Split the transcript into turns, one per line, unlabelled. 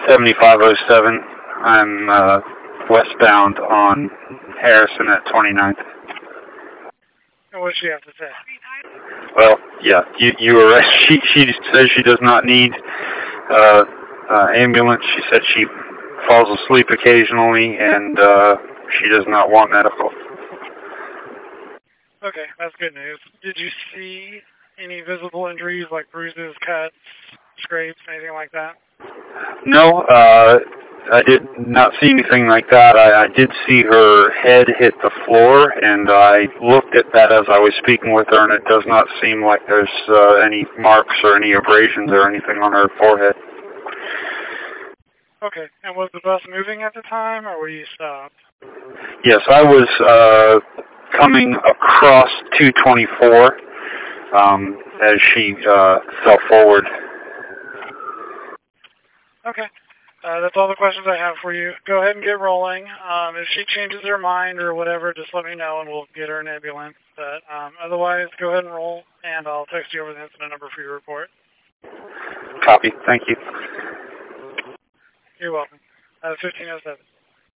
7507. I'm westbound on Harrison at 29th.
And what does she have to say?
Well, yeah, you were right. She says she does not need ambulance. She said she falls asleep occasionally, and she does not want medical.
Okay, that's good news. Did you see any visible injuries like bruises, cuts, scrapes, anything like that?
No, I did not see anything like that. I did see her head hit the floor, and I looked at that as I was speaking with her, and it does not seem like there's any marks or any abrasions or anything on her forehead.
Okay, and was the bus moving at the time, or were you stopped?
Yes, I was coming across 224 as she fell forward.
Okay. That's all the questions I have for you. Go ahead and get rolling. If she changes her mind or whatever, just let me know and we'll get her an ambulance. But otherwise, go ahead and roll, and I'll text you over the incident number for your report.
Copy. Thank you.
You're welcome. 1507.